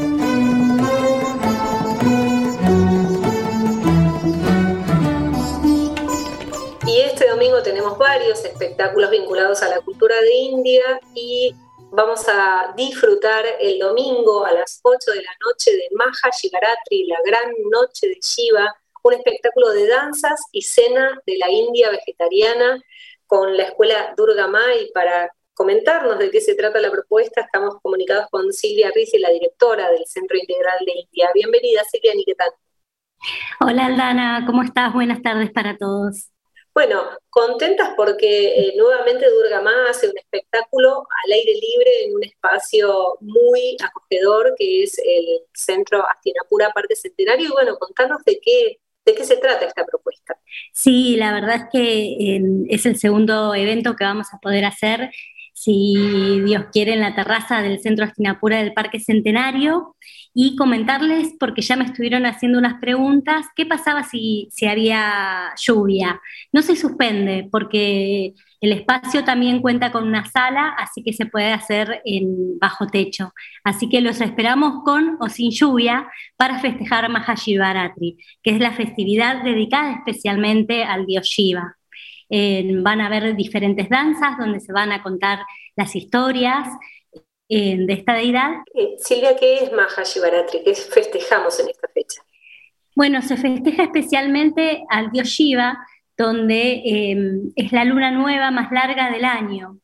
Y este domingo tenemos varios espectáculos vinculados a la cultura de India y vamos a disfrutar el domingo a las ocho de la noche de Mahashivaratri, la gran noche de Shiva, un espectáculo de danzas y cena de la India vegetariana con la escuela Durga Ma. Y para comentarnos de qué se trata la propuesta, estamos comunicados con Silvia Rizzi, la directora del Centro Integral de India. Bienvenida, Silvia Niketan. Hola, Aldana, ¿cómo estás? Buenas tardes para todos. Bueno, contentas porque eh, nuevamente Durga Ma hace un espectáculo al aire libre en un espacio muy acogedor que es el Centro Hastinapura Parque Centenario. Y bueno, contanos de qué, de qué se trata esta propuesta. Sí, la verdad es que eh, es el segundo evento que vamos a poder hacer, si Dios quiere, en la terraza del Centro Hastinapura del Parque Centenario, y comentarles, porque ya me estuvieron haciendo unas preguntas, ¿qué pasaba si, si había lluvia? No se suspende, porque el espacio también cuenta con una sala, así que se puede hacer en bajo techo. Así que los esperamos con o sin lluvia para festejar Mahashivaratri, que es la festividad dedicada especialmente al dios Shiva. Eh, van a haber diferentes danzas donde se van a contar las historias eh, de esta deidad. Eh, Silvia, ¿qué es Mahashivaratri? ¿Qué festejamos en esta fecha? Bueno, se festeja especialmente al dios Shiva, donde eh, es la luna nueva más larga del año.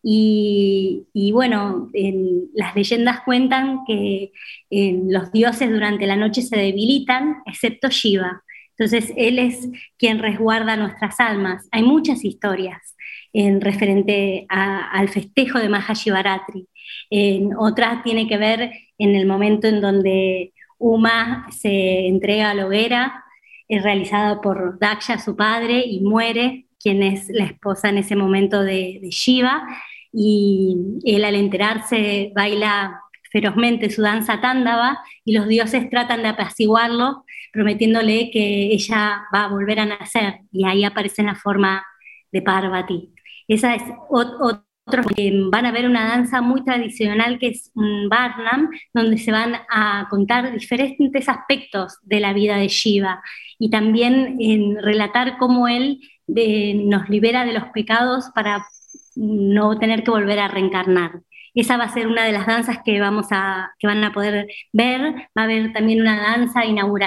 Y, y bueno, en, las leyendas cuentan que en, los dioses durante la noche se debilitan, excepto Shiva. Entonces, él es quien resguarda nuestras almas. Hay muchas historias en referente a, al festejo de Mahashivaratri. En otra tiene que ver en el momento en donde Uma se entrega a la hoguera, es realizada por Daksha, su padre, y muere, quien es la esposa en ese momento de, de Shiva, y él al enterarse baila ferozmente su danza tándava, y los dioses tratan de apaciguarlo, prometiéndole que ella va a volver a nacer, y ahí aparece en la forma de Parvati. Esa es otro, eh, van a ver una danza muy tradicional que es un Varnam, donde se van a contar diferentes aspectos de la vida de Shiva, y también en relatar cómo él de, nos libera de los pecados para no tener que volver a reencarnar. Esa va a ser una de las danzas que, vamos a, que van a poder ver. Va a haber también una danza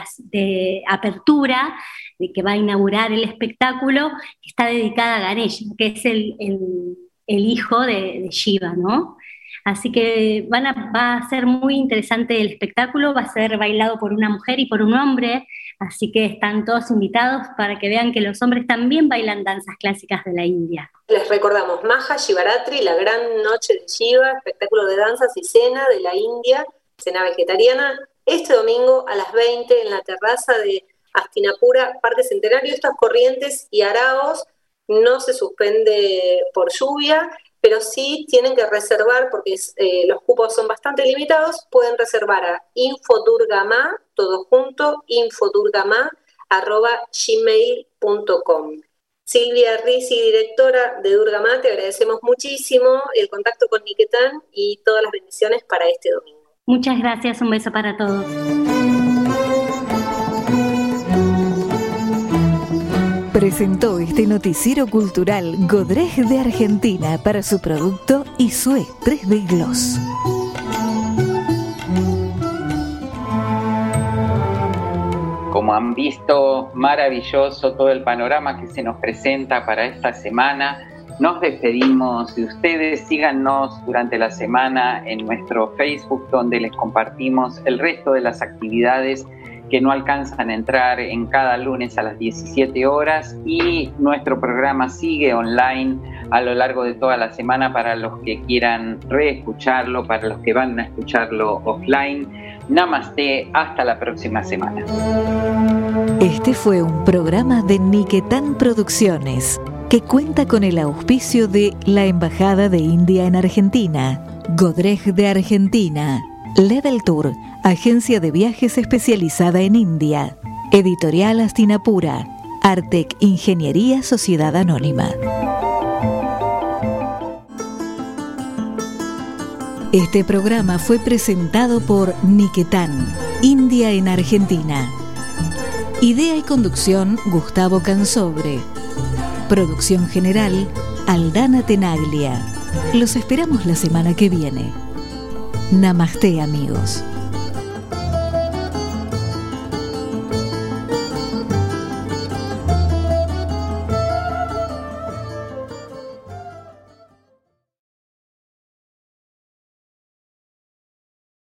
de apertura que va a inaugurar el espectáculo, que está dedicada a Ganesha, que es el, el, el hijo de, de Shiva, ¿no? Así que van a, va a ser muy interesante el espectáculo, va a ser bailado por una mujer y por un hombre, así que están todos invitados para que vean que los hombres también bailan danzas clásicas de la India. Les recordamos, Mahashivaratri, la gran noche de Shiva, espectáculo de danzas y cena de la India, cena vegetariana, este domingo a las veinte en la terraza de Hastinapura, Parque Centenario. Estos Corrientes y Araos no se suspende por lluvia, pero sí tienen que reservar, porque eh, los cupos son bastante limitados. Pueden reservar a infodurgama, todo junto, infodurgama arroba gmail punto com. Silvia Rizzi, directora de Durga Ma, te agradecemos muchísimo el contacto con Niketan y todas las bendiciones para este domingo. Muchas gracias, un beso para todos. Presentó este noticiero cultural Godrej de Argentina para su producto Isue tres D Gloss. Como han visto, maravilloso todo el panorama que se nos presenta para esta semana. nos despedimos de ustedes. Síganos durante la semana en nuestro Facebook, donde les compartimos el resto de las actividades que no alcanzan a entrar en cada lunes a las diecisiete horas, y nuestro programa sigue online a lo largo de toda la semana para los que quieran reescucharlo, para los que van a escucharlo offline. Namaste, hasta la próxima semana. Este fue un programa de Niquetán Producciones, que cuenta con el auspicio de la Embajada de India en Argentina, Godrej de Argentina, Level Tour, agencia de viajes especializada en India, Editorial Astinapura, Artec Ingeniería Sociedad Anónima. Este programa fue presentado por Niquetán, India en Argentina. Idea y conducción, Gustavo Cansobre. Producción general, Aldana Tenaglia. Los esperamos la semana que viene. Namaste, amigos.